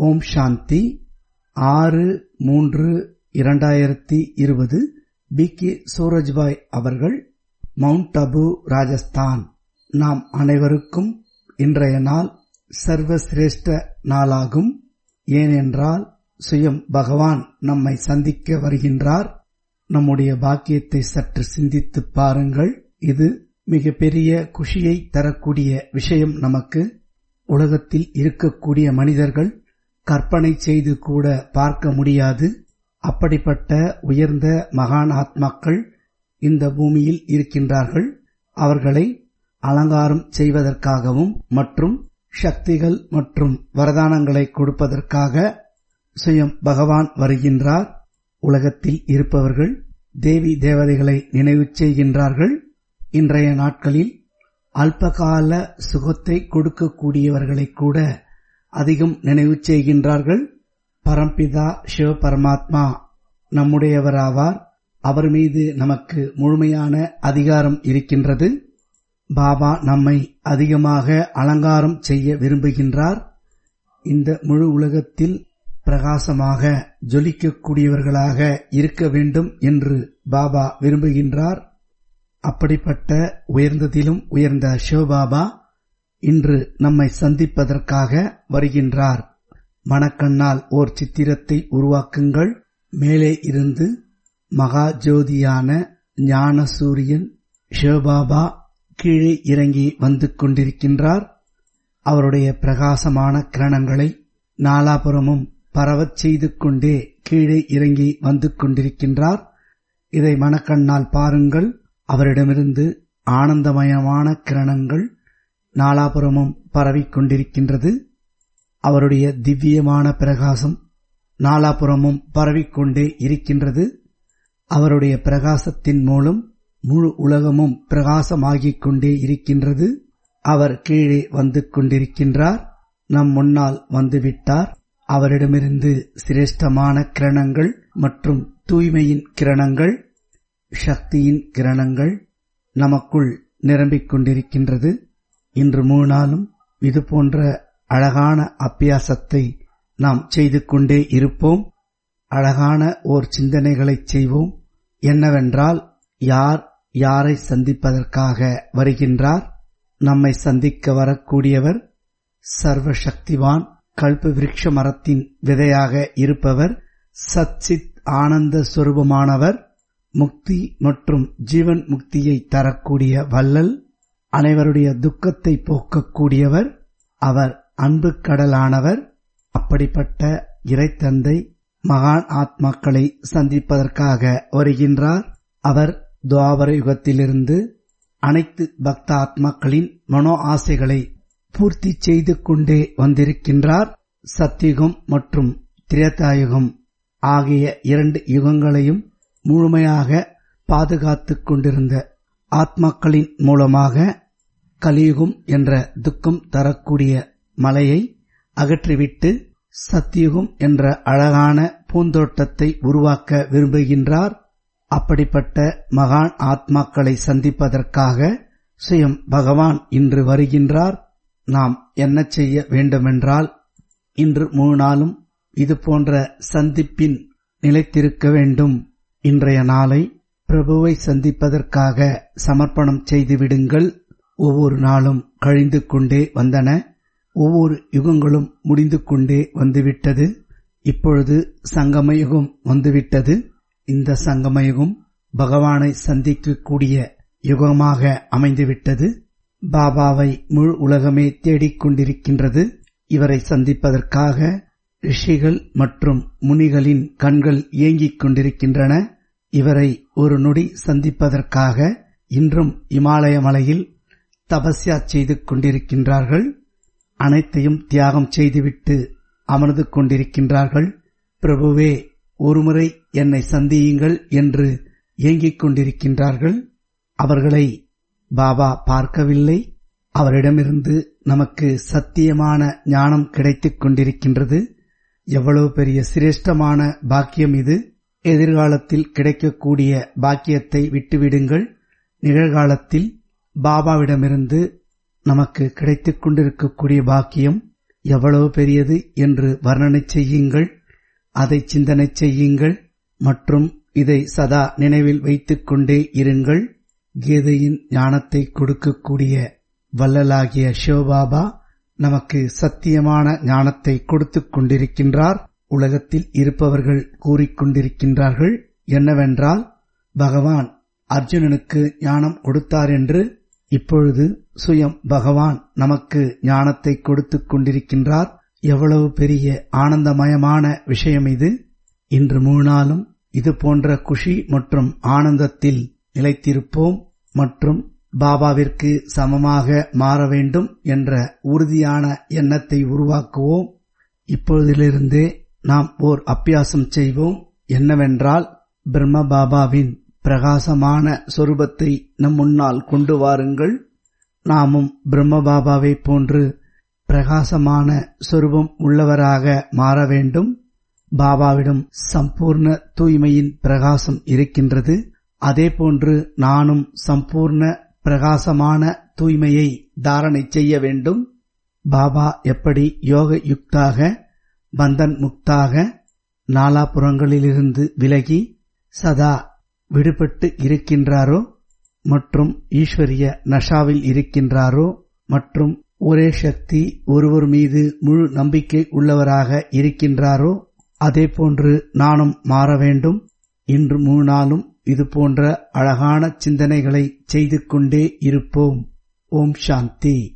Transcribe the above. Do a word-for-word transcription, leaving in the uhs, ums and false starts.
ஓம் சாந்தி. ஆறு மூன்று இரண்டாயிரத்தி இருபது. பி கே சூரஜ்பாய் அவர்கள், மவுண்ட் அபு, ராஜஸ்தான். நாம் அனைவருக்கும் இன்றைய நாள் சர்வசிரேஷ்ட நாளாகும். ஏனென்றால் சுயம் பகவான் நம்மை சந்திக்க வருகின்றார். நம்முடைய பாக்கியத்தை சற்று சிந்தித்து பாருங்கள். இது மிகப்பெரிய குஷியை தரக்கூடிய விஷயம். நமக்கு உலகத்தில் இருக்கக்கூடிய மனிதர்கள் கற்பனை செய்து கூட பார்க்க முடியாது. அப்படிப்பட்ட உயர்ந்த மகான் ஆத்மாக்கள் இந்த பூமியில் இருக்கின்றார்கள். அவர்களை அலங்காரம் செய்வதற்காகவும் மற்றும் சக்திகள் மற்றும் வரதானங்களை கொடுப்பதற்காக சுயம் பகவான் வருகின்றார். உலகத்தில் இருப்பவர்கள் தேவி தேவதைகளை நினைவு செய்கின்றார்கள். இன்றைய நாட்களில் அல்பகால சுகத்தை கொடுக்கக்கூடியவர்களை கூட அதிகம் நினைவு செய்கின்றார்கள். பரம்பிதா சிவ பரமாத்மா நம்முடையவராவார். அவர் மீது நமக்கு முழுமையான அதிகாரம் இருக்கின்றது. பாபா நம்மை அதிகமாக அலங்காரம் செய்ய விரும்புகின்றார். இந்த முழு உலகத்தில் பிரகாசமாக ஜொலிக்கக்கூடியவர்களாக இருக்க வேண்டும் என்று பாபா விரும்புகின்றார். அப்படிப்பட்ட உயர்ந்ததிலும் உயர்ந்த சிவபாபா இன்று நம்மை சந்திப்பதற்காக வருகின்றார். மனக்கண்ணால் ஓர் சித்திரத்தை உருவாக்குங்கள். மேலே இருந்து மகா ஜோதியான ஞான சூரியன் சிவபாபா கீழே இறங்கி வந்து கொண்டிருக்கின்றார். அவருடைய பிரகாசமான கிரணங்களை நாலாபுறமும் பரவச் செய்து கொண்டே கீழே இறங்கி வந்து கொண்டிருக்கின்றார். இதை மனக்கண்ணால் பாருங்கள். அவரிடமிருந்து ஆனந்தமயமான கிரணங்கள் நாலாபுறமும் பரவிக்கொண்டிருக்கின்றது. அவருடைய திவ்யமான பிரகாசம் நாலாபுறமும் பரவிக்கொண்டே இருக்கின்றது. அவருடைய பிரகாசத்தின் மூலம் முழு உலகமும் பிரகாசமாகிக் கொண்டே இருக்கின்றது. அவர் கீழே வந்து கொண்டிருக்கின்றார். நம் முன்னால் வந்துவிட்டார். அவரிடமிருந்து சிரேஷ்டமான கிரணங்கள் மற்றும் தூய்மையின் கிரணங்கள், சக்தியின் கிரணங்கள் நமக்குள் நிரம்பிக் கொண்டிருக்கின்றது. இன்று மூணு நாளும் இது போன்ற அழகான அபியாசத்தை நாம் செய்து கொண்டே இருப்போம். அழகான ஓர் சிந்தனைகளை செய்வோம். என்னவென்றால், யார் யாரை சந்திப்பதற்காக வருகின்றார்? நம்மை சந்திக்க வரக்கூடியவர் சர்வசக்திவான், கல்ப விருட்ச மரத்தின் விதையாக இருப்பவர், சச்சித் ஆனந்த சுரூபமானவர், முக்தி மற்றும் ஜீவன் முக்தியை தரக்கூடிய வள்ளல், அனைவருடைய துக்கத்தை போக்கக்கூடியவர், அவர் அன்பு கடலானவர். அப்படிப்பட்ட இறைத்தந்தை மகான் ஆத்மாக்களை சந்திப்பதற்காக வருகின்றார். அவர் துவாபர யுகத்திலிருந்து அனைத்து பக்த ஆத்மாக்களின் மனோ ஆசைகளை பூர்த்தி செய்து கொண்டே வந்திருக்கின்றார். சத்யுகம் மற்றும் திரேதாயுகம் ஆகிய இரண்டு யுகங்களையும் முழுமையாக பாதுகாத்துக் கொண்டிருந்த ஆத்மாக்களின் மூலமாக கலியுகம் என்ற துக்கம் தரக்கூடிய மலையை அகற்றிவிட்டு சத்யுகம் என்ற அழகான பூந்தோட்டத்தை உருவாக்க விரும்புகின்றார். அப்படிப்பட்ட மகான் ஆத்மாக்களை சந்திப்பதற்காக சுயம் பகவான் இன்று வருகின்றார். நாம் என்ன செய்ய வேண்டுமென்றால், இன்று மூணு நாளும் இது போன்ற சந்திப்பின் நிலைத்திருக்க வேண்டும். இன்றைய நாளை பிரபுவை சந்திப்பதற்காக சமர்ப்பணம் செய்துவிடுங்கள். ஒவ்வொரு நாளும் கழிந்து கொண்டே வந்தன. ஒவ்வொரு யுகங்களும் முடிந்து கொண்டே வந்துவிட்டது. இப்பொழுது சங்கமயுகம் வந்துவிட்டது. இந்த சங்கமயுகம் பகவானை சந்திக்கக்கூடிய யுகமாக அமைந்துவிட்டது. பாபாவை முழு உலகமே தேடிக்கொண்டிருக்கின்றது. இவரை சந்திப்பதற்காக ரிஷிகள் மற்றும் முனிகளின் கண்கள் ஏங்கிக் கொண்டிருக்கின்றன. இவரை ஒரு நொடி சந்திப்பதற்காக இன்றும் இமாலய மலையில் தபஸ்யா செய்து கொண்டிருக்கின்றார்கள். அனைத்தையும் தியாகம் செய்துவிட்டு அமர்ந்து கொண்டிருக்கின்றார்கள். பிரபுவே, ஒருமுறை என்னை சந்தியுங்கள் என்று ஏங்கிக் கொண்டிருக்கின்றார்கள். அவர்களை பாபா பார்க்கவில்லை. அவரிடமிருந்து நமக்கு சத்தியமான ஞானம் கிடைத்துக் கொண்டிருக்கின்றது. எவ்வளவு பெரிய சிரேஷ்டமான பாக்கியம் இது! எதிர்காலத்தில் கிடைக்கக்கூடிய பாக்கியத்தை விட்டுவிடுங்கள். நிகழ்காலத்தில் பாபாவிடமிருந்து நமக்கு கிடைத்துக் கொண்டிருக்கக்கூடிய பாக்கியம் எவ்வளவு பெரியது என்று வர்ணனை செய்யுங்கள், அதை சிந்தனை செய்யுங்கள் மற்றும் இதை சதா நினைவில் வைத்துக் கொண்டே இருங்கள். கீதையின் ஞானத்தை கொடுக்கக்கூடிய வள்ளலாகிய சிவபாபா நமக்கு சத்தியமான ஞானத்தை கொடுத்துக் கொண்டிருக்கின்றார். உலகத்தில் இருப்பவர்கள் கூறிக்கொண்டிருக்கின்றார்கள் என்னவென்றால், பகவான் அர்ஜுனனுக்கு ஞானம் கொடுத்தார் என்று. இப்பொழுது சுயம் பகவான் நமக்கு ஞானத்தை கொடுத்துக் கொண்டிருக்கின்றார். எவ்வளவு பெரிய ஆனந்தமயமான விஷயம் இது! இன்று முழு நாளும் இது போன்ற குஷி மற்றும் ஆனந்தத்தில் நிலைத்திருப்போம் மற்றும் பாபாவிற்கு சமமாக மாற வேண்டும் என்ற உறுதியான எண்ணத்தை உருவாக்குவோம். இப்பொழுதிலிருந்தே நாம் ஓர் அபியாசம் செய்வோம். என்னவென்றால், பிரம்ம பாபாவின் பிரகாசமான சொரூபத்தை நம் முன்னால் கொண்டு வாருங்கள். நாமும் பிரம்ம பாபாவை போன்று பிரகாசமான சொரூபம் உள்ளவராக மாற வேண்டும். பாபாவிடம் சம்பூர்ண தூய்மையின் பிரகாசம் இருக்கின்றது. அதேபோன்று நானும் சம்பூர்ண பிரகாசமான தூய்மையை தாரணை செய்ய வேண்டும். பாபா எப்படி யோக யுக்தாக, பந்தன் முக்தாக, நாலாபுறங்களிலிருந்து விலகி சதா விடுபட்டு இருக்கின்றாரோ மற்றும் ஈஸ்வரிய நஷாவில் இருக்கின்றாரோ மற்றும் ஒரே சக்தி ஒருவர் மீது முழு நம்பிக்கை உள்ளவராக இருக்கின்றாரோ, அதேபோன்று நானும் மாற வேண்டும். இன்று முழு நாளும் இது போன்ற அழகான சிந்தனைகளை செய்து கொண்டே இருப்போம். ஓம் சாந்தி.